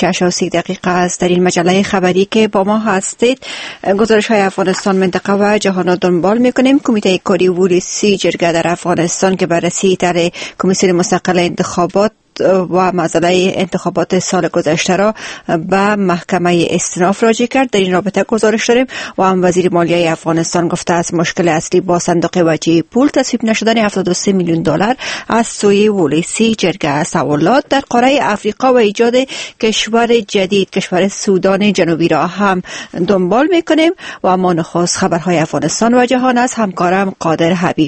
6:30 است. در این مجله خبری که با ما هستید گزارش های افغانستان، منطقه و جهان را دنبال میکنیم. کمیته کاری ولسی جرگه در افغانستان که بررسی در کمیسیون مستقل انتخابات و مسئله انتخابات سال گذشته را به محکمه استئناف راجع کرد. در این رابطه گزارش داریم و هم وزیر مالیه افغانستان گفته است مشکل اصلی با صندوق وجه پول تصویب نشدن 73 میلیون دلار از سوی ولسی جرگه است. حوالات در قاره افریقا و ایجاد کشور جدید، کشور سودان جنوبی را هم دنبال میکنیم و ما نخست خبرهای افغانستان و جهان از همکارم قادر حبیب.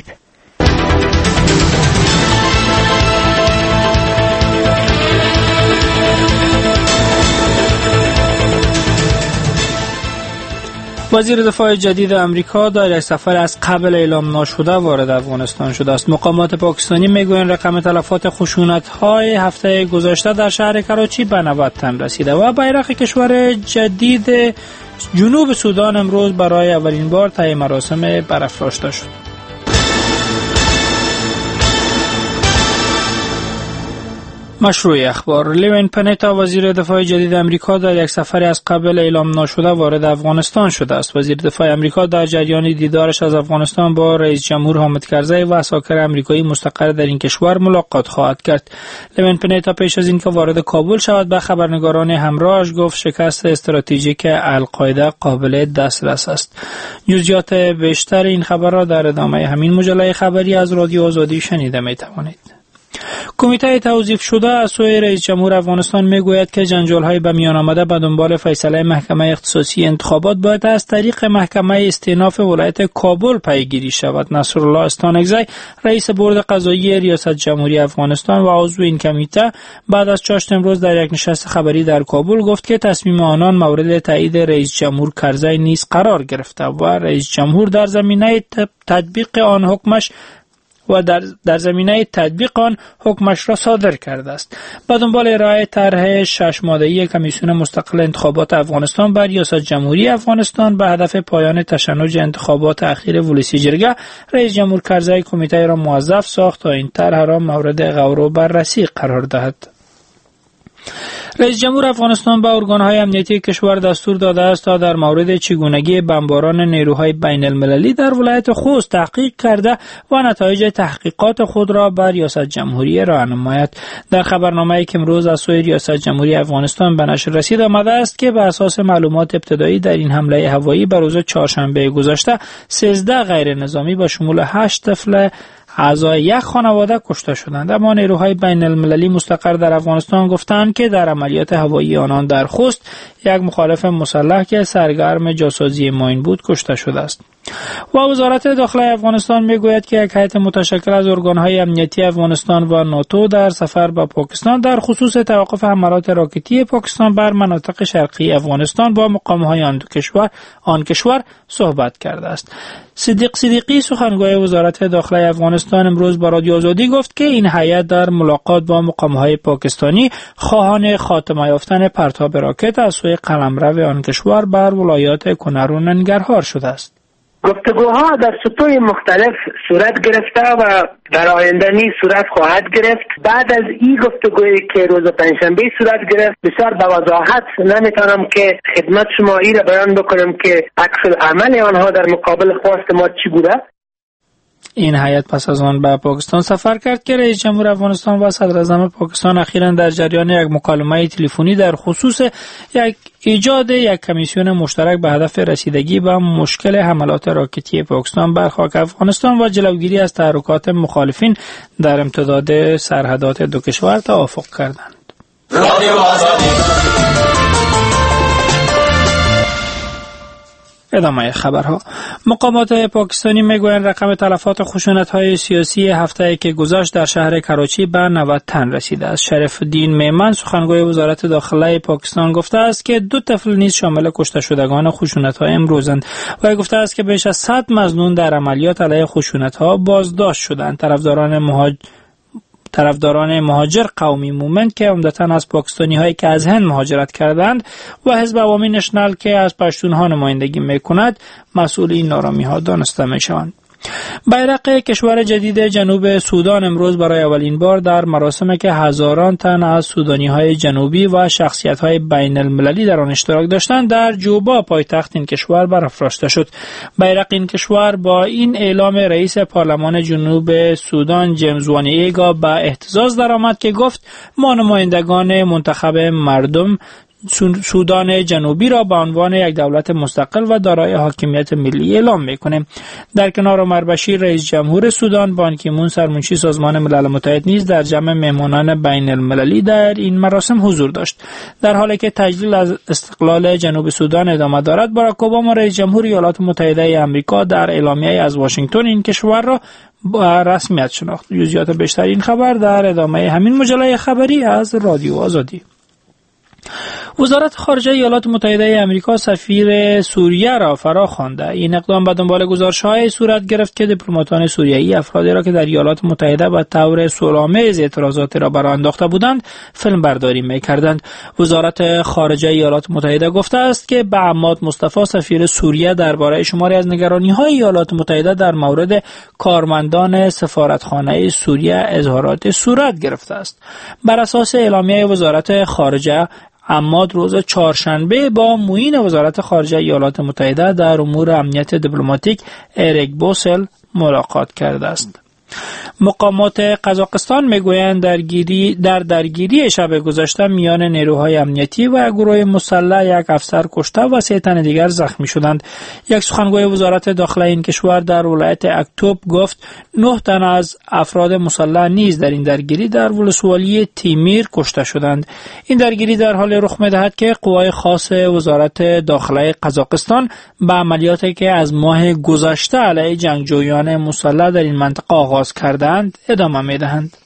وزیر دفاع جدید امریکا در یک سفر از قبل اعلام نشده وارد افغانستان شده است. مقامات پاکستانی میگویند رقم تلفات خشونت‌های هفته گذشته در شهر کراچی به 90 تن رسیده و بیرق کشور جدید جنوب سودان امروز برای اولین بار طی مراسم برافراشته شد. مشروع اخبار: لیون پنتا وزیر دفاع جدید امریکا در یک سفر از قبل اعلام نشده وارد افغانستان شده است. وزیر دفاع امریکا در جریان دیدارش از افغانستان با رئیس جمهور حامد کرزی و عساکر امریکایی مستقر در این کشور ملاقات خواهد کرد. لیون پنتا پیش از اینکه وارد کابل شود به خبرنگاران همراهش گفت شکست استراتژیک القاعده قابل دسترس است. جزئیات بیشتر این خبر را در ادامه همین مجله خبری از رادیو آزادی شنیده می توانید. کمیته توظیف شده از سوی رئیس جمهور افغانستان میگوید که جنجال‌های به میان آمده به دنبال فیصله محکمه اختصاصی انتخابات باید از طریق محکمه استئناف ولایت کابل پیگیری شود. نصرالله استانکزی رئیس بورد قضایی ریاست جمهوری افغانستان و عضو این کمیته بعد از چاشت امروز در یک نشست خبری در کابل گفت که تصمیم آنان مورد تایید رئیس جمهور کرزی نیز قرار گرفته و رئیس جمهور در زمینه تطبیق آن حکمش را صادر کرده است. به دنبال ارائه طرح 6 ماده‌ای کمیسیون مستقل انتخابات افغانستان بر ریاست جمهوری افغانستان به هدف پایان تشنج انتخابات اخیر ولسی جرگه، رئیس جمهور کرزی کمیته را موظف ساخت تا این طرح را مورد غور و بررسی قرار دهد. رئیس جمهور افغانستان به ارگان‌های امنیتی کشور دستور داده است تا در مورد چگونگی بمباران نیروهای بین المللی در ولایت خوست تحقیق کرده و نتایج تحقیقات خود را به ریاست جمهوری ارائه نماید. در خبرنامه‌ای که امروز از سوی ریاست جمهوری افغانستان به نشر رسید آمده است که بر اساس معلومات ابتدایی در این حمله هوایی به روز چهارشنبه گذشته 13 غیر نظامی به شمول 8 طفل اعضای یک خانواده کشته شدند. اما نیروهای بین المللی مستقر در افغانستان گفتند که در عملیات هوایی آنان در خوست یک مخالف مسلح که سرگرم جاسازی ماین بود کشته شده است. و وزارت داخلی افغانستان میگوید که یک هیئت متشکل از ارگان‌های امنیتی افغانستان و ناتو در سفر به پاکستان در خصوص توقف حملات راکتی پاکستان بر مناطق شرقی افغانستان با مقام‌های آن کشور صحبت کرده است. صدیقی سخنگوی وزارت داخلی افغانستان امروز با رادیو آزادی گفت که این هیئت در ملاقات با مقام‌های پاکستانی خواهان خاتمه یافتن پرتاب راکت از سوی قلمرو آن کشور بر ولایات کنر و ننگرهار شده است. گفتگوها در سطوح مختلف صورت گرفته و در آینده نیز صورت خواهد گرفت. بعد از این گفتگویی که روز پنجشنبه صورت گرفت بسیار به وضاحت نمیتونم که خدمت شما این را بیان بکنم که عکس العمل آنها در مقابل خواست ما چی بوده. این هیئت پس از آن به پاکستان سفر کرد که رئیس جمهور افغانستان و صدر اعظم پاکستان اخیراً در جریان یک مکالمه تلفنی در خصوص ایجاد یک کمیسیون مشترک به هدف رسیدگی به مشکل حملات راکتی پاکستان بر خاک افغانستان و جلوگیری از تحرکات مخالفین در امتداد سرحدات دو کشور توافق کردند. ادامه خبرها. مقامات پاکستانی میگویند رقم تلفات خشونت‌های سیاسی هفته که گذشت در شهر کراچی به 90 تن رسیده است. شریف الدین میمن سخنگوی وزارت داخلی پاکستان گفته است که 2 طفل نیز شامل کشته شدگان خشونت‌های امروزند و گفته است که بیش از 100 مظنون در عملیات علیه خشونت‌ها بازداشت شدند. طرفداران مهاجر قومی مومنت که عمدتاً از پاکستانی‌هایی که از هند مهاجرت کردند و حزب عوامی نشنل که از پشتون‌ها نمایندگی می‌کند مسئول این نارامی‌ها دانسته می‌شوند. بیرق کشور جدید جنوب سودان امروز برای اولین بار در مراسمی که هزاران تن از سودانی‌های جنوبی و شخصیت‌های بین‌المللی در آن اشتراک داشتند در جوبا پایتخت این کشور برافراشته شد. بیرق این کشور با این اعلام رئیس پارلمان جنوب سودان جیمز وانیگا به اهتزاز درآمد که گفت ما نمایندگان منتخب مردم سودان جنوبی را به عنوان یک دولت مستقل و دارای حاکمیت ملی اعلام می‌کنیم. در کنار عمر بشیر رئیس جمهور سودان، بان کی مون سرمنشی سازمان ملل متحد نیز در جمع مهمانان بین المللی در این مراسم حضور داشت. در حالی که تجلیل از استقلال جنوب سودان ادامه دارد، باراک اوباما رئیس جمهور ایالات متحده آمریکا در اعلامیه از واشنگتن این کشور را با رسمیت شناخت. جزئیات بیشتر این خبر در ادامه همین مجله خبری از رادیو آزادی. وزارت خارجه ایالات متحده آمریکا سفیر سوریه را فرا خوانده. این اقدام به دنبال گزارش‌های صورت گرفت که دیپلماتان سوریایی افرادی را که در ایالات متحده به طور صلح‌آمیز اعتراضات را برآورده انداخته بودند فیلم برداری می‌کردند. وزارت خارجه ایالات متحده گفته است که به عماد مصطفی سفیر سوریه درباره شماری از نگرانی‌های ایالات متحده در مورد کارمندان سفارتخانه سوریه اظهارات صورت گرفته است. بر اساس اعلامیه وزارت خارجه، عماد روز چهارشنبه با معین وزارت خارجه ایالات متحده در امور امنیت دیپلماتیک اریک بوسل ملاقات کرده است. مقامات قزاقستان میگویند درگیری شب گذشته میان نیروهای امنیتی و گروه مسلح یک افسر کشته و 3 تن دیگر زخمی شدند. یک سخنگوی وزارت داخله این کشور در ولایت اکتوب گفت 9 تن از افراد مسلح نیز در این درگیری در ولسوالی تیمیر کشته شدند. این درگیری در حال رخ می‌دهد که قوای خاص وزارت داخله قزاقستان به عملیاتی که از ماه گذشته علیه جنگجویان مسلح در این منطقه آغاز کردند ادامه می‌دهند.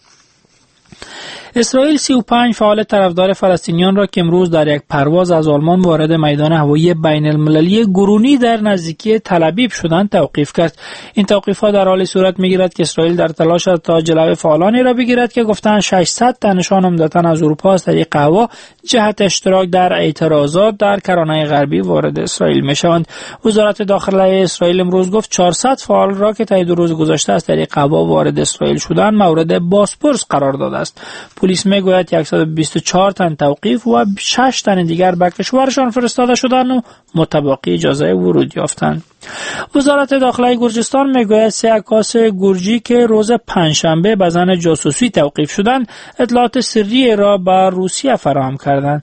اسرائیل 35 فعال طرفدار فلسطینیان را که امروز در یک پرواز از آلمان وارد میدان هوایی بین المللی گرونی در نزدیکی تل‌آویو شدند توقیف کرد. این توقیف‌ها در حالی صورت می‌گیرد که اسرائیل در تلاش است تا جلوی فعالانی را بگیرد که گفتند 600 تنشان عمدتاً از اروپا از طریق هوا جهت اشتراک در اعتراضات در کرانه غربی وارد اسرائیل می‌شوند. وزارت داخله اسرائیل امروز گفت 400 فعال را که طی 2 روز گذشته از طریق هوا وارد اسرائیل شدند مورد بازپرس قرار داده است. پلیس میگوید 124 تن توقیف و 6 تن دیگر به کشورشان فرستاده شدند و متباقی اجازه ورود یافتند. وزارت داخله گرجستان میگوید 3 عکاس گرجی که روز پنجشنبه به زن جاسوسی توقیف شدند اطلاعات سری را به روسیه فراهم کردند.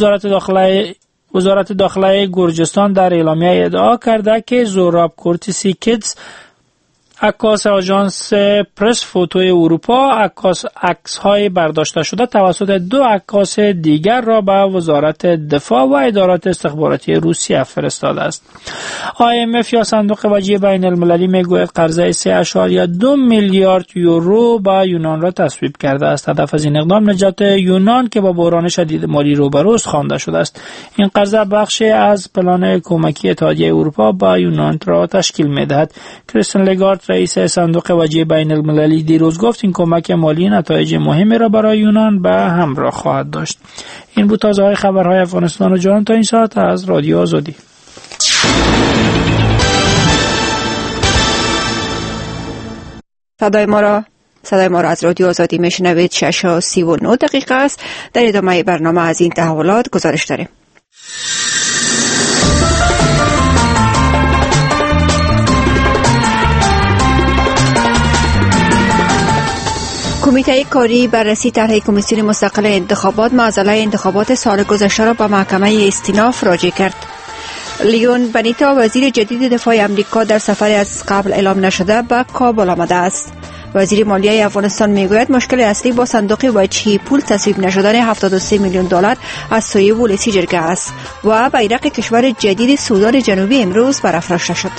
وزارت داخله گرجستان در اعلامیه ادعا کرده که زوراب کورتیسی کیدز، عکاس آژانس پرس فوتوی اروپا، عکس‌های برداشته شده توسط 2 عکاس دیگر را به وزارت دفاع و ادارات استخباراتی روسیه فرستاده است. IMF یا صندوق وجه بین المللی میگوید قرضه 3.2 میلیارد یورو به یونان را تصویب کرده است. هدف از این اقدام نجات یونان که با بحران شدید مالی روبروست خوانده شده است. این قرضه بخشی از پلان کمکی اتحادیه اروپا به یونان را تشکیل می‌دهد. کریستین لگارد رئیس صندوق وجه بین المللی دیروز گفت این کمک مالی نتایج مهمی را برای یونان به همراه خواهد داشت. این بود تازه های خبرهای افغانستان و جهان تا این ساعت از رادیو آزادی. صدای ما را از رادیو آزادی میشنوید. 6:39 است. در ادامه برنامه از این تحولات گزارش داریم. کمیته کاری بررسی طرح کمیسیون مستقل انتخابات معضله انتخابات سال گذشته را به محکمه استیناف راجع کرد. لیون بنیتا وزیر جدید دفاع آمریکا در سفر از قبل اعلام نشده به کابل آمده است. وزیر مالیه افغانستان میگوید مشکل اصلی با صندوق وجهی پول تصویب نشدن 73 میلیون دلار از سوی ولسی جرگه است و بیرق کشور جدید سودان جنوبی امروز برافراشته شد.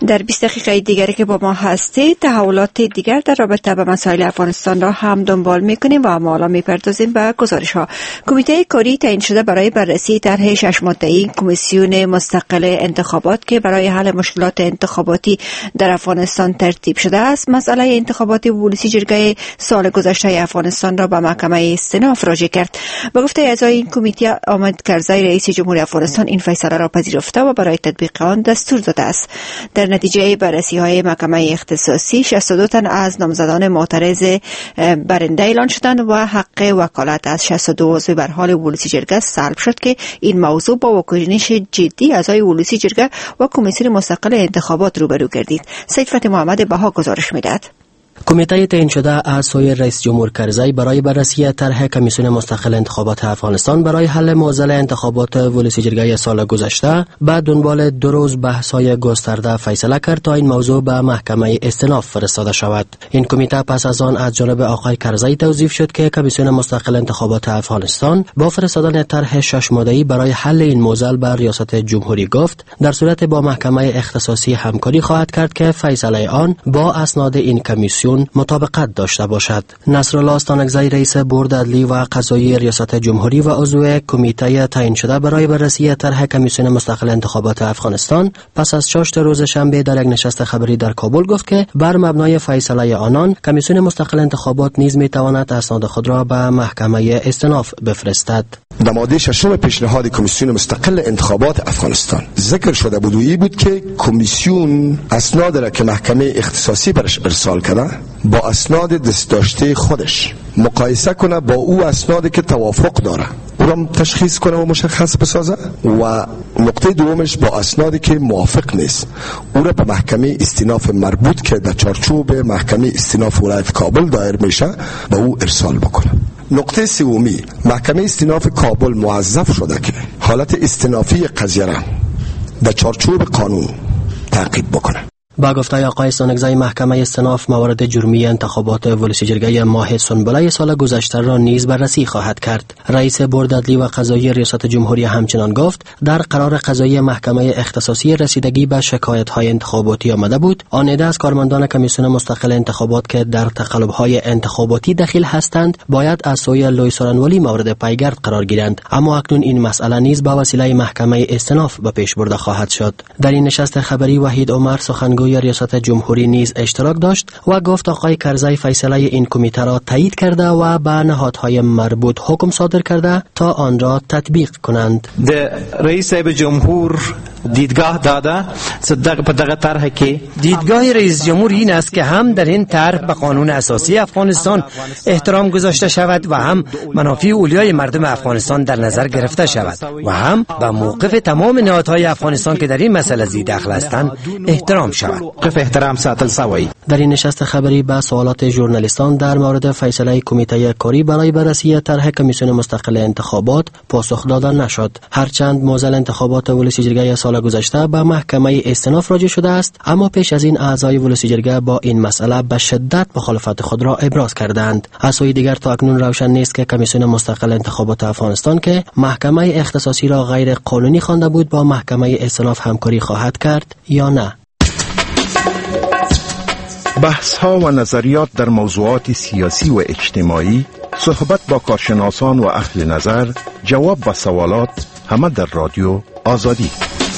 در 20 دقیقه دیگری که با ما هستید تحولات دیگر در رابطه با مسائل افغانستان را هم دنبال میکنیم و اما حالا میپردازیم به گزارش ها. کمیته کاری تعیین شده برای بررسی طرح 6 ماده‌ای کمیسیون مستقل انتخابات که برای حل مشکلات انتخاباتی در افغانستان ترتیب شده است، مسئله انتخابات ولسی جرگه سال گذشته افغانستان را به محکمه استئناف راجع کرد. به گفته اعضای این کمیته، حامد کرزی رئیس جمهوری افغانستان این فیصله را پذیرفته و برای تطبیق آن دستور داده است. در نتیجه بررسی‌های محکمه اختصاصی 62 تن از نامزدان معترض برنده اعلان شدند و حق وکالت از 62 عضو بر حال ولسی جرگه سلب شد که این موضوع با واکنش جدی اعضای ولسی جرگه و کمیسیون مستقل انتخابات روبرو گردید. سید فتحی محمد بها گزارش می‌دهد. کمیته تعیین شده از سوی رئیس جمهور کرزی برای بررسی طرح کمیسیون مستقل انتخابات افغانستان برای حل معضل انتخابات ولسی جرگه سال گذشته بعد دنبال 2 روز بحث‌های گسترده فیصله کرد تا این موضوع به محکمه استئناف فرستاده شود. این کمیته پس از آن از جانب آقای کرزی توضیح شد که کمیسیون مستقل انتخابات افغانستان با فرستادن طرح 6 ماده‌ای برای حل این معضل به ریاست جمهوری گفت در صورت با محکمه اختصاصی همکاری خواهد کرد که فیصله آن با اسناد این کمیسیون مطابقت داشته باشد. نصرالله استانکزی رئیس بورد عدلی و قضایی ریاست جمهوری و عضو کمیته تعیین شده برای بررسی طرح کمیسیون مستقل انتخابات افغانستان پس از 6 روز شنبه در یک نشست خبری در کابل گفت که بر مبنای فیصله آنان کمیسیون مستقل انتخابات نیز میتواند اسناد خود را به محکمه استئناف بفرستد. در ماده 6 پیشنهاد کمیسیون مستقل انتخابات افغانستان ذکر شده بود و این بود که کمیسیون اسناد را که محکمه اختصاصی برش ارسال کرده با اسناد دستداشته خودش مقایسه کنه با او اسنادی که توافق داره او را تشخیص کنه و مشخص بسازه و نقطه دومش با اسنادی که موافق نیست او را به محکمه استئناف مربوط که در چارچوب محکمه استئناف ولایت کابل دایر میشه به او ارسال بکنه. نقطه سومی، محکمه استئناف کابل موظف شده که حالت استئنافی قضیه را در چارچوب قانون تعقیب بکنه. با گفته آقای استانکزی محکمه استئناف موارد جرمی انتخابات ولسی جرگه ماه سنبله سال گذشته را نیز بررسی خواهد کرد. رئیس بورد عدلی و قضایی ریاست جمهوری همچنان گفت در قرار قضایی محکمه اختصاصی رسیدگی به شکایت‌های انتخاباتی آمده بود. آن عده از کارمندان کمیسیون مستقل انتخابات که در تقلب‌های انتخاباتی دخیل هستند باید از سوی لوی سورنوالی مورد پیگرد قرار گیرند، اما اکنون این مسئله نیز با وسیله محکمه استئناف به پیش برده خواهد شد. در این نشست خبری وحید عمر سخنگوی ریاست جمهوری نیز اشتراک داشت و گفت آقای کرزی فیصله این کمیته را تایید کرده و به نهادهای مربوط حکم صادر کرده تا آن را تطبیق کنند. رئیس جمهور دیدگاه داده په دغه طرح کې دیدگاه رئیس جمهور این است که هم در این طرح به قانون اساسی افغانستان احترام گذاشته شود و هم منافع اولیای مردم افغانستان در نظر گرفته شود و هم به موقف تمام نهادهای افغانستان که در این مسئله ذی دخل هستند احترام شود. موقف احترام ساتل شوی. در این نشست خبری به سوالات ژورنالیستان در مورد فیصله کمیته کاری برای بررسی طرح کمیسیون مستقل انتخابات پاسخ داده نشد. هرچند معضل انتخابات ولسی جرگه سال گذشته به محکمه استئناف راجع شده است، اما پیش از این اعضای ولسی جرگه با این مسئله به شدت مخالفت خود را ابراز کردند. از سوی دیگر تا اکنون روشن نیست که کمیسیون مستقل انتخابات افغانستان که محکمه اختصاصی را غیر قانونی خوانده بود با محکمه استئناف همکاری خواهد کرد یا نه. بحث‌ها و نظریات در موضوعات سیاسی و اجتماعی، صحبت با کارشناسان و اهل نظر، جواب به سوالات، همه در رادیو آزادی.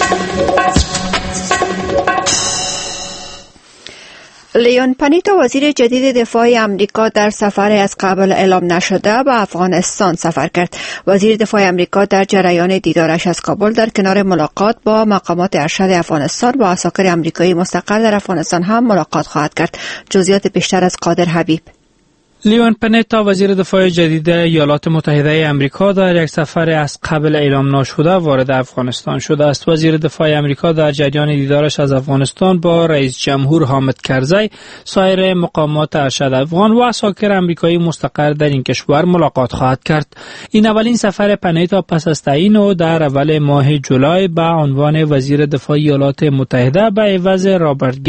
لیون پانیتا وزیر جدید دفاع امریکا در سفر از قبل اعلام نشده به افغانستان سفر کرد. وزیر دفاع امریکا در جریان دیدارش از کابل در کنار ملاقات با مقامات ارشد افغانستان با عساکر امریکایی مستقر در افغانستان هم ملاقات خواهد کرد. جزئیات بیشتر از قادر حبیب. لیون پانیتا وزیر دفاع جدید ایالات متحده آمریکا در یک سفر از قبل اعلام نشده وارد افغانستان شده است. وزیر دفاع آمریکا در جریان دیدارش از افغانستان با رئیس جمهور حامد کرزی، سایر مقامات ارشد افغان و عساکر آمریکایی مستقر در این کشور ملاقات خواهد کرد. این اولین سفر پانیتا پس از تعیین او در اول ماه جولای به عنوان وزیر دفاع ایالات متحده به عوض رابرت گیتس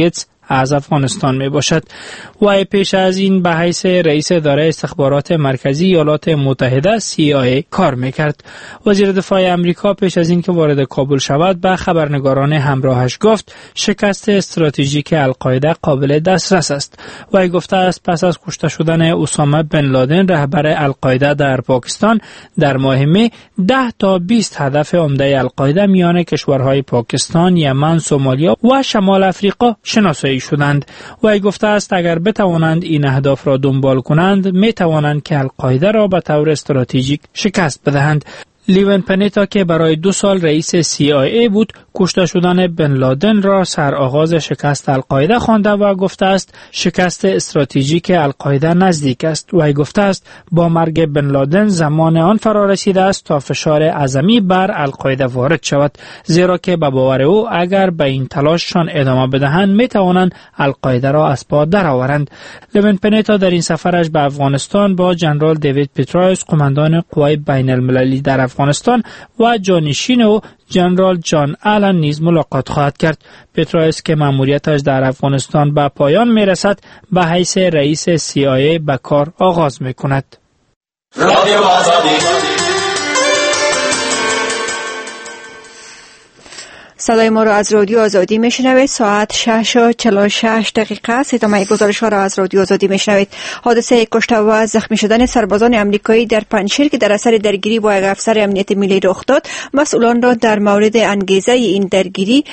از افغانستان می باشد. وی پیش از این به حیث رئیس اداره استخبارات مرکزی ایالات متحده CIA کار میکرد. وزیر دفاع امریکا پیش از این که وارد کابل شود به خبرنگاران همراهش گفت شکست استراتژیک القاعده قابل دسترس است. وی گفته است پس از کشته شدن اسامه بن لادن رهبر القاعده در پاکستان در ماه می 10 تا 20 هدف عمده القاعده میان کشورهای پاکستان، یمن، سومالیا و شمال افریقا شناسایی شدند. وی گفته است اگر بتوانند این اهداف را دنبال کنند می توانند که القاعده را به طور استراتژیک شکست بدهند. لیون پنیتا که برای 2 سال رئیس CIA بود کشته شدن بن لادن را سرآغاز شکست القاعده خوانده و گفته است شکست استراتژیک القاعده نزدیک است. وی گفته است با مرگ بن لادن زمان آن فرا رسیده است تا فشار اعظمی بر القاعده وارد شود، زیرا که به باور او اگر به این تلاششان ادامه بدهند می توانند القاعده را از پا درآورند. لیون پنیتا در این سفرش به افغانستان با جنرال دیوید پیترایس قماندان قوای بین المللی در افغانستان و جانشین او جنرال جان آلن نیز ملاقات خواهد کرد. پیترایس که مأموریتش در افغانستان به پایان می رسد به حیث رئیس CIA به کار آغاز می کند. صدای ما را از رادیو آزادی میشنوید. ساعت 6:46 است. ادامه گزارش ها را از رادیو آزادی میشنوید. حادثه کشته و زخمی شدن سربازان امریکایی در پنجشیر که در اثر درگیری با یک افسر امنیت ملی رخ داد، مسئولان را در مورد انگیزه این درگیری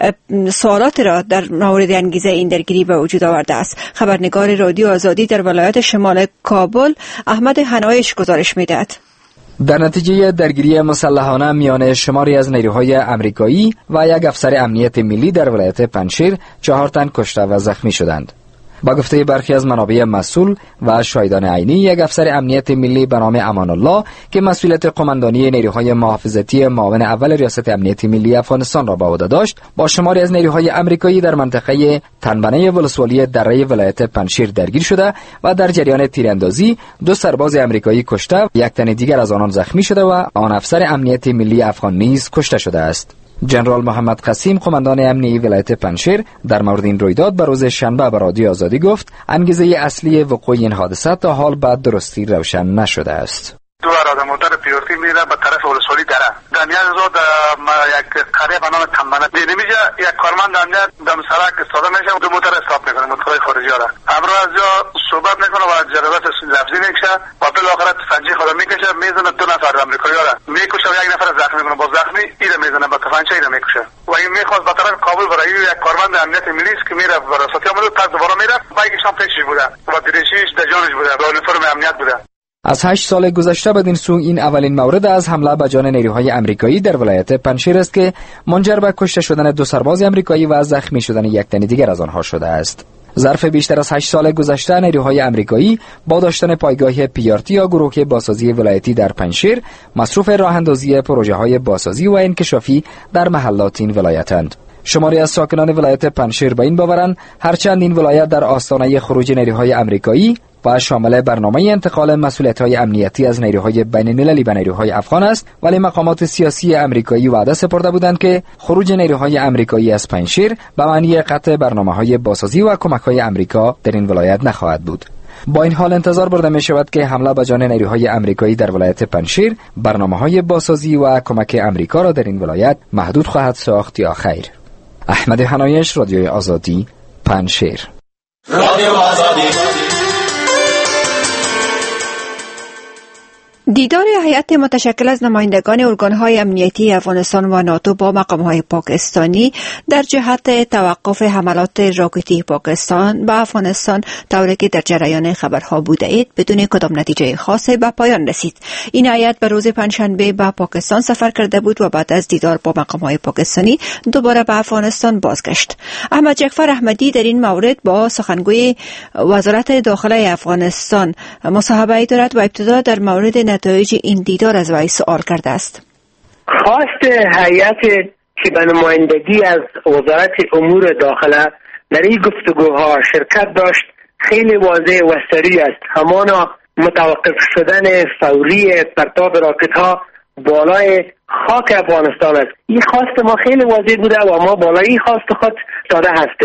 سوالات را در مورد انگیزه این درگیری به وجود آورده است. خبرنگار رادیو آزادی در ولایت شمال کابل احمد حنایش گزارش میدهد. در نتیجه درگیری مسلحانه میان شماری از نیروهای امریکایی و یک افسر امنیت ملی در ولایت پنجشیر 4 تن کشته و زخمی شدند. با گفته برخی از منابع مسئول و شاهدان عینی، یک افسر امنیت ملی به نام امان الله که مسئولیت قماندانی نیروهای محافظتی معاون اول ریاست امنیت ملی افغانستان را به عهده داشت، با شماری از نیروهای امریکایی در منطقه تنبنه ولسوالی دره ولایت پنجشیر درگیر شده و در جریان تیراندازی 2 سرباز امریکایی کشته، 1 تن دیگر از آنان زخمی شده و آن افسر امنیت ملی افغان نیز کشته شده است. جنرال محمد قسیم قماندان امنیتی ولایت پنجشیر در مورد این رویداد به روز شنبه به رادیو آزادی گفت انگیزه اصلی وقوع این حادثه تا حال به درستی روشن نشده است. 2 آدم‌ها پیورتی میره به طرف ولسوالی دره. دنیال زود یک قریه به نام تنبنه نمیجا یک کارمند امنیت دم سرک استفاده میشه و 2 موتور استاپ میکنه، موتورهای خارجی را امروز از جا صحبت میکنه و جرابت لفظی میکشه و بالاخره تفنگچی خود میکشه میزنه 2 نفر امریکایی را میکشه و 1 نفر زخمی میکنه، با زخمی ایره میزنه با تفنگچی ایره میکشه و این میخواست به طرف کابل برای یک کارمند امنیت ملی که میره براساتی آمده پس دوباره میره بایکش هم پیشش بوده و دریشیش دجانش بوده با یونیفرم امنیت بوده. از 8 سال گذشته بدین سو این اولین مورد از حمله به جان نیروهای امریکایی در ولایت پنجشیر است که منجر به کشته شدن 2 سرباز امریکایی و زخمی شدن 1 تن دیگر از آنها شده است. ظرف بیشتر از 8 سال گذشته نیروهای امریکایی با داشتن پایگاه پیارتی یا گروه بازسازی ولایتی در پنجشیر مصروف راهاندازی پروژه‌های بازسازی و انکشافی در محلات این ولایتند. شماری از ساکنان ولایت پنجشیر به این باورند هرچند این ولایت در آستانه خروج نیروهای امریکایی و شامل برنامه انتقال مسئولیت‌های امنیتی از نیروهای بین‌المللی به نیروهای افغان است، ولی مقامات سیاسی امریکایی وعده سپرده بودند که خروج نیروهای امریکایی از پنجشیر به معنی قطع برنامه‌های بازسازی و کمک‌های امریکا در این ولایت نخواهد بود. با این حال انتظار برده می شود که حمله به جان نیروهای امریکایی در ولایت پنجشیر برنامه‌های بازسازی و کمک امریکا را در این ولایت محدود خواهد ساخت یا خیر. احمد حنایش، رادیوی آزادی، پنجشیر. رادیو آزادی. دیدار هیئت متشکل از نمایندگان ارگان‌های امنیتی افغانستان و ناتو با مقام‌های پاکستانی در جهت توقف حملات راکتی پاکستان به افغانستان طوری که در جریان خبرها بوده اید بدون کدام نتیجه خاصی به پایان رسید. این هیئت به روز پنجشنبه به پاکستان سفر کرده بود و بعد از دیدار با مقام‌های پاکستانی دوباره به افغانستان بازگشت. احمد جعفر احمدی در این مورد با سخنگوی وزارت داخله افغانستان مصاحبه دارد و ابتدا در مورد نتایج این دیدار از وی سوال کرده است. خواست هیئت که به نمایندگی از وزارت امور داخله در این گفتگوها شرکت داشت خیلی واضح و سریع است. همانا متوقف شدن فوری پرتاب راکت ها بالای خاک افغانستان است. این خواست ما خیلی واضح بوده و ما بالای این خواست خود داده هستیم.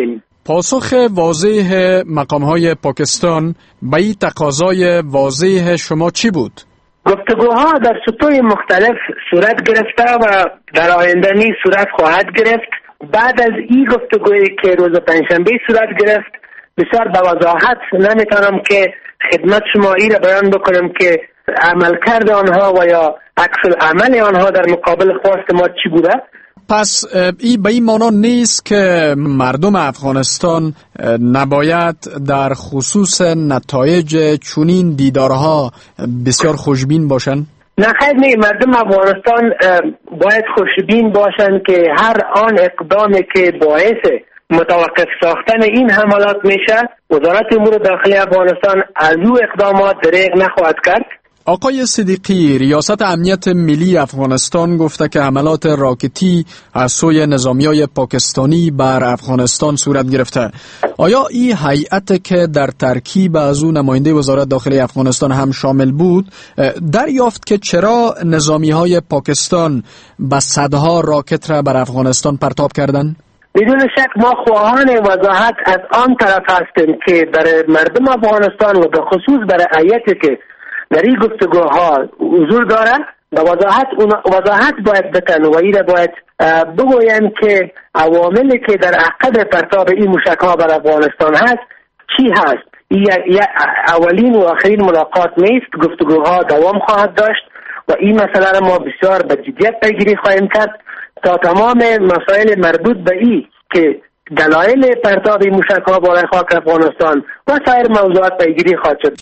پاسخ واضح مقام‌های پاکستان به این تقاضای واضح شما چی بود؟ گفتگوها در سطوح مختلف صورت گرفته و در آینده نیز صورت خواهد گرفت. بعد از این گفتگویی که روز پنجشنبه صورت گرفت، بسیار به وضاحت نمیتونم که خدمت شما این را بیان بکنم که عملکرد آنها و یا عکس العمل آنها در مقابل خواست ما چی بوده. پس این به این معنا نیست که مردم افغانستان نباید در خصوص نتایج چنین دیدارها بسیار خوشبین باشند؟ نه خیر، نه، مردم افغانستان باید خوشبین باشند که هر آن اقدامی که باعث متوقف ساختن این حملات میشه، وزارت امور داخلی افغانستان از او اقدامات دریغ نخواهد کرد. آقای صدیقی، ریاست امنیت ملی افغانستان گفته که حملات راکتی از سوی نظامیای پاکستانی بر افغانستان صورت گرفته. آیا این هیئت که در ترکیب از او نماینده وزارت داخلی افغانستان هم شامل بود، دریافت که چرا نظامیهای پاکستان به صدها راکت را بر افغانستان پرتاب کردند؟ بدون شک ما خواهان وضاحت از آن طرف هستیم که برای مردم افغانستان و به خصوص برای هیئتی که در این گفتگوها حضور داره به وضاحت باید بتن و این باید بگویم که عواملی که در عقب پرتاب این موشک‌ها بر افغانستان هست چی هست. این اولین و آخرین ملاقات نیست، گفتگوها دوام خواهد داشت و این مسئله را ما بسیار به جدیت پیگیری خواهیم کرد تا تمام مسائل مربوط به این که دلایل پرتاب این موشک‌ها بالای خاک افغانستان و سایر موضوعات پیگیری خواهد شد.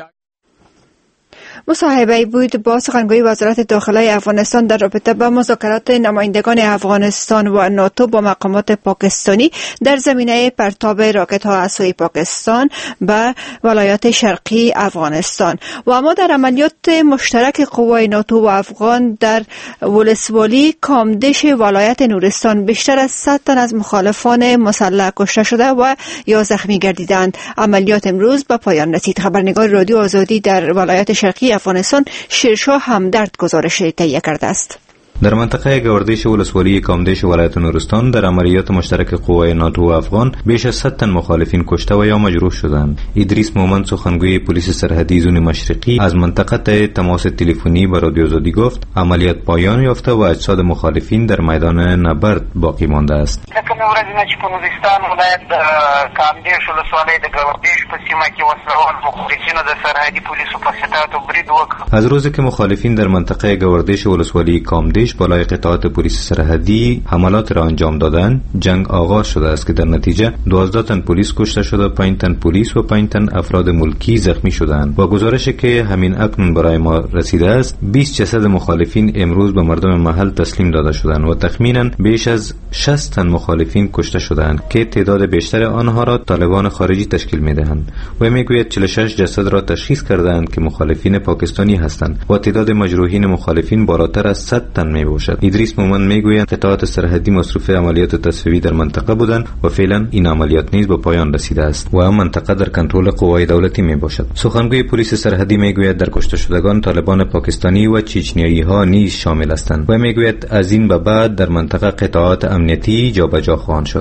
مصاحبه بود با سخنگوی وزارت داخلی افغانستان در رابطه با مذاکرات نمایندگان افغانستان و ناتو با مقامات پاکستانی در زمینه پرتاب راکت ها از سوی پاکستان به ولایات شرقی افغانستان. و اما در عملیات مشترک قوای ناتو و افغان در ولسوالی کامدش ولایت نورستان بیشتر از 100 تن از مخالفان مسلح کشته شده و یا زخمی گردیدند. عملیات امروز به پایان رسید. خبرنگار رادیو آزادی در ولایت شرقی افغانستان شیرشاه همدرد گزارش تهیه کرده است. در منطقه گوردش ولسوالی کامدش ولایت نورستان در عملیات مشترک قوای ناتو و افغان بیش از 100 تن مخالفین کشته و یا مجروح شدند. ادریس مومند سخنگوی پلیس سرحدی زون مشرقی از منطقه تماس تلفنی با رادیو آزادی گفت عملیات پایان یافته و اجساد مخالفین در میدان نبرد باقی مانده است. کومه ورځ نه چې په نورستان ولایت د کامدیش ولسوالۍ د ګوردیش په سیمه کې وسلوال مخالفینو د سرحدي پولیسو په ستاتو برید وکړ. از روزی که مخالفین در منطقه گوردیش ولسوالی کامدیش بالای قطعات پلیس سرحدی حملات را انجام دادند، جنگ آغاز شده است که در نتیجه 12 تن پلیس کشته شده، 5 تن پلیس و 5 تن افراد ملکی زخمی شدند. و گزارشی که همین اکنون برای ما رسیده است 20 جسد مخالفین امروز به مردم محل تسلیم داده شدند و تخمینا بیش از 60 تن مخالفین کشته شدند که تعداد بیشتر آنها را طالبان خارجی تشکیل می‌دهند. و میگوید 46 جسد را تشخیص کردند که مخالفین پاکستانی هستند و تعداد مجروحین مخالفین بالاتر از 100 تن میباشد. ادریس مومند میگوید قطعات سرحدی مصروف عملیات تصفیه‌ای در منطقه بودند و فعلا این عملیات نیز به پایان رسیده است و منطقه در کنترل قوای دولتی میباشد. سخنگوی پلیس سرحدی میگوید در کشته شدگان طالبان پاکستانی و چچنیایی ها نیز شامل هستند و میگوید از این به بعد در منطقه قطعات امنیتی جابجا خواهند شد.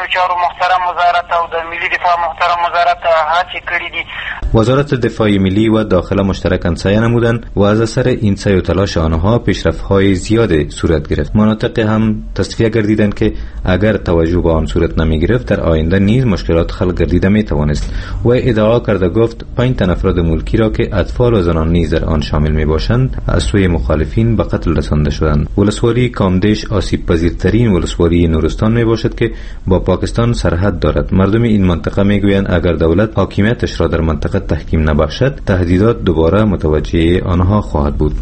وزارت دفاع ملی و داخله مشترکاً سعی نمودند و از اثر این سعی و تلاش آنها پیشرفت‌های زیاد صورت گرفت. مناطق هم تصفیه گردیدند که اگر توجه به آن صورت نمی گرفت در آینده نیز مشکلات خلق گردیده می توانست. و ادعا کرده گفت 5 تن افراد ملکی را که اطفال و زنان نیز در آن شامل می باشند از سوی مخالفین به قتل رسانده شدند. ولسوالی کامدش آسیب پذیرترین ولسوالی نورستان می باشد که با پاکستان سرحد دارد. مردم این منطقه می گویند اگر دولت حاکمیتش را در منطقه تحکیم نبخشد تهدیدات دوباره متوجه آنها خواهد بود.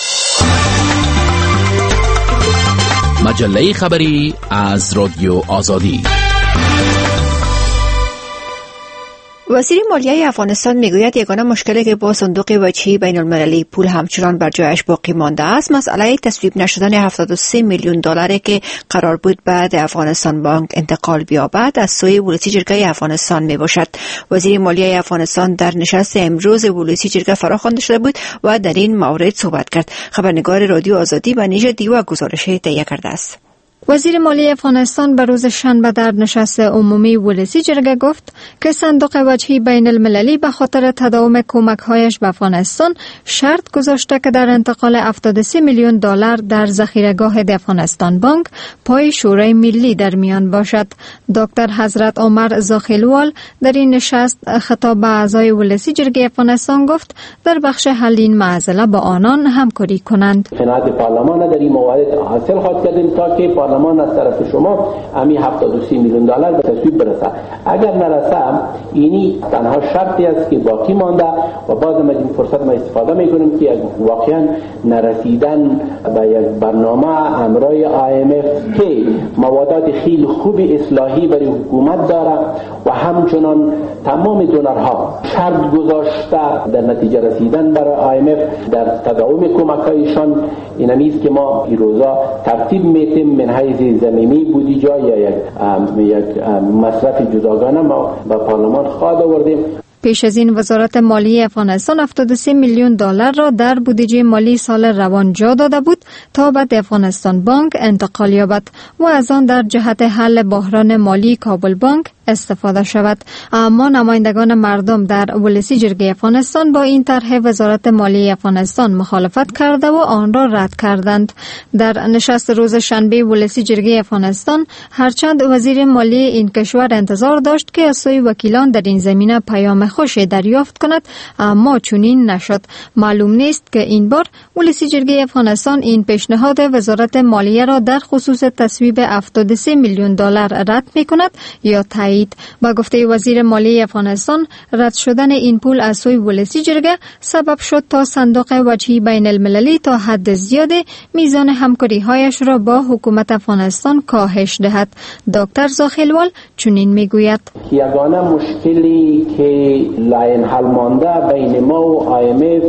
مجله خبری از رادیو آزادی. وزیر مالیه افغانستان میگوید یگانه مشکلی که با صندوق وجهی بین المللی پول همچنان بر جایش باقی مانده است مسئله تصویب نشدن 73 میلیون دلاری که قرار بود بعد افغانستان بانک انتقال بیابد از سوی ولسی جرگه افغانستان می باشد. وزیر مالیه افغانستان در نشست امروز ولسی جرگه فراخوانده شده بود و در این مورد صحبت کرد. خبرنگار رادیو آزادی به نیژ دیوا گزارش تهیه کرده است. وزیر مالی افغانستان به روز شنبه در نشست عمومی ولسی جرگه گفت که صندوق وجهی بین المللی به خاطر تداوم کمک‌هایش به افغانستان شرط گذاشته که در انتقال 73 میلیون دلار در ذخیره‌گاه افغانستان بانک پای شورای ملی در میان باشد. دکتر حضرت عمر زاخیلوال در این نشست خطاب به اعضای ولسی جرگه افغانستان گفت در بخش حل این معضله با آنان همکاری کنند. قناعت پارلمان در این موارد حاصل خواهد کردیم تا که پارلمان از طرف شما امی 73 میلیون دلار به تصویب برسه. اگر نرسه اینی تنها شرطی است که باقی مانده و بعد از این فرصت ما استفاده میکنیم که واقعا نرسیدن به یک برنامه امرای IMF که موادات خیلی خوب اصلاحی برای حکومت داره و همچنان تمام دونرها شرط گذاشته در نتیجه رسیدن برای IMF در تداوم کمک‌هایشان. این نیست که ما این روزا ترتیب میتیم من حیث زمینی بودجه یا یک مصرف جداگانه ما به پارلمان خواهد آوردیم. پیش از این وزارت مالی افغانستان 73 میلیون دلار را در بودجه مالی سال روان جا داده بود تا به افغانستان بانک انتقال یابد و از آن در جهت حل بحران مالی کابل بانک استفاده شود. اما نمایندگان مردم در ولسی جرگه افغانستان با این طرح وزارت مالی افغانستان مخالفت کرده و آن را رد کردند. در نشست روز شنبه ولسی جرگه افغانستان هرچند وزیر مالی این کشور انتظار داشت که از سوی وکیلان در این زمینه پیام خوشی دریافت کند، اما چنین نشد. معلوم نیست که این بار ولسی جرگه افغانستان این پیشنهاد وزارت مالیه را در خصوص تصویب 73 میلیون دلار رد می کند یا تایید. با گفته وزیر مالی افغانستان رد شدن این پول از سوی ولسی جرگه سبب شد تا صندوق وجهی بین المللی تا حد زیاده میزان همکاری هایش را با حکومت افغانستان کاهش دهد. دکتر زاخیلوال چنین میگوید: یگانه مشکلی که لاین حل مانده بین ما و IMF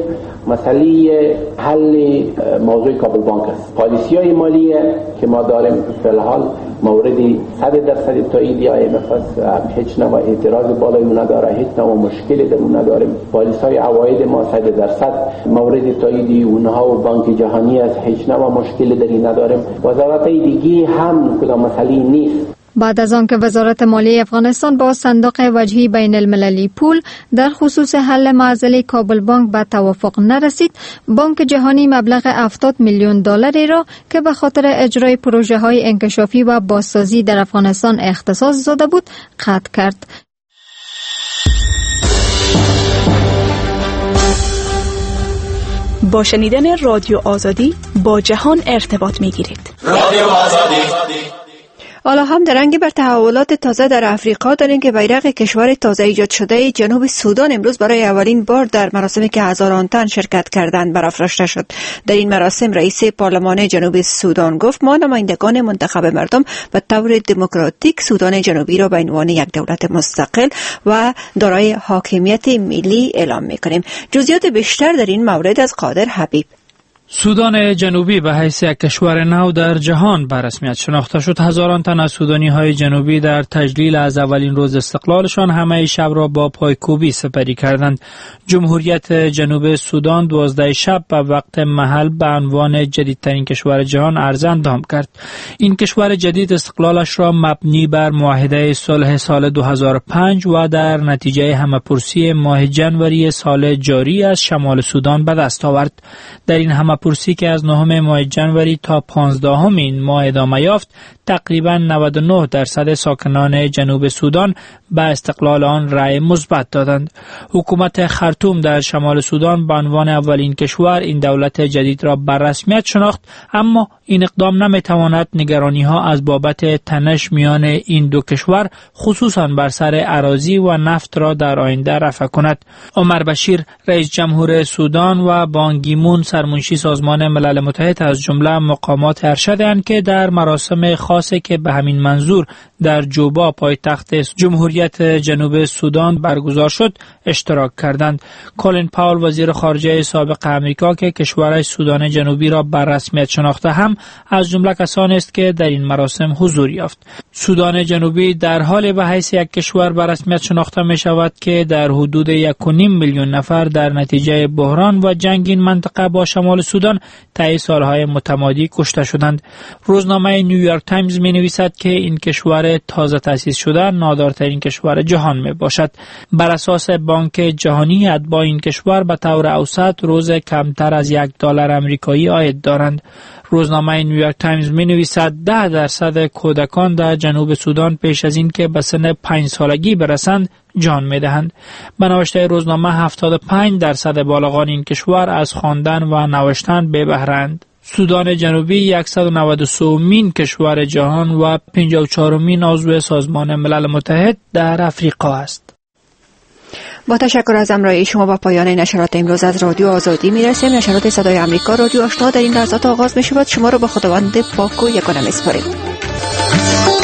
مسئله حل موضوع کابل بانک است. پالیسی‌های مالی که ما داریم فی الحال موردی 100% تایید IMF است. هیچ نوع اعتراض بالای اون نداره، هیچ نوع مشکلی در اون نداریم. پالیسی‌های عواید ما 100% مورد تایید اونها و بانک جهانی است. هیچ نوع مشکلی در این نداریم. وزارت‌های دیگه هم کدام مسئله نیست. بعد از آنکه وزارت مالی افغانستان با صندوق وجهی بین المللی پول در خصوص حل معضله کابل بانک به توافق نرسید، بانک جهانی مبلغ 70 میلیون دلاری را که به خاطر اجرای پروژه های انکشافی و بازسازی در افغانستان اختصاص داده بود قطع کرد. با شنیدن رادیو آزادی با جهان ارتباط می‌گیرید. رادیو آزادی. حالا هم در رنگ بر تحولات تازه در افریقا داریم که بیرق کشور تازه ایجاد شده جنوب سودان امروز برای اولین بار در مراسمی که هزاران تن شرکت کردند برافراشته شد. در این مراسم رئیس پارلمان جنوب سودان گفت: ما نمایندگان منتخب مردم به طور دموکراتیک سودان جنوبی را به عنوان یک دولت مستقل و دارای حاکمیت ملی اعلام می‌کنیم. جزئیات بیشتر در این مورد از قادر حبیب. سودان جنوبی به حیث یک کشور نو در جهان به رسمیت شناخته شد. هزاران تن از سودانی‌های جنوبی در تجلیل از اولین روز استقلالشان همه شب را با پایکوبی سپری کردند. جمهوریت جنوب سودان 12 شب به وقت محل به عنوان جدیدترین کشور جهان عرض اندام کرد. این کشور جدید استقلالش را مبنی بر معاهده صلح سال 2005 و در نتیجه همه‌پرسی ماه ژانویه سال جاری از شمال سودان به دست آورد. در این همه‌پرسی که از 9 ماه ژانویه تا 15 ماه ادامه یافت، تقریباً 99% ساکنان جنوب سودان به استقلال آن رأی مثبت دادند. حکومت خرطوم در شمال سودان به عنوان اولین کشور این دولت جدید را به رسمیت شناخت، اما این اقدام نمیتواند نگرانی‌ها از بابت تنش میان این دو کشور خصوصاً بر سر اراضی و نفت را در آینده رفع کند. عمر بشیر رئیس جمهور سودان و بان کی مون سرمنشی سازمان ملل متحد از جمله مقامات ارشدند که در مراسم خاصی که به همین منظور در جوبا پایتخت جمهوریت جنوب سودان برگزار شد اشتراک کردند. کولین پاول وزیر خارجه سابق آمریکا که کشورش سودان جنوبی را به رسمیت شناخته هم از جمله کسانی است که در این مراسم حضور یافت. سودان جنوبی در حال به حیث یک کشور به رسمیت شناخته می شود که در حدود 1.5 میلیون نفر در نتیجه بحران و جنگ این منطقه با شمال سودان طی سالهای متمادی کشته شدند. روزنامه نیویورک تایمز تایمز می نویسد که این کشور تازه تأسیس شده نادارترین کشور جهان می باشد. بر اساس بانک جهانی اتباع این کشور به طور اوسط روز کمتر از $1 آمریکایی عاید دارند. روزنامه نیویورک تایمز می نویسد 10% کودکان در جنوب سودان پیش از این که به سن 5 سالگی برسند جان می دهند. به نوشته روزنامه 75% بالغان این کشور از خواندن و نوشتن بی بهره‌اند. سودان جنوبی 193مین کشور جهان و 54مین عضو سازمان ملل متحد در افریقا است. با تشکر از همراهی شما با پایان نشرات امروز از رادیو آزادی میرسیم. نشرات صدای آمریکا رادیو آشنا در این لحظات آغاز می شود. شما را به خداوند پاک و یگانه می‌سپاریم.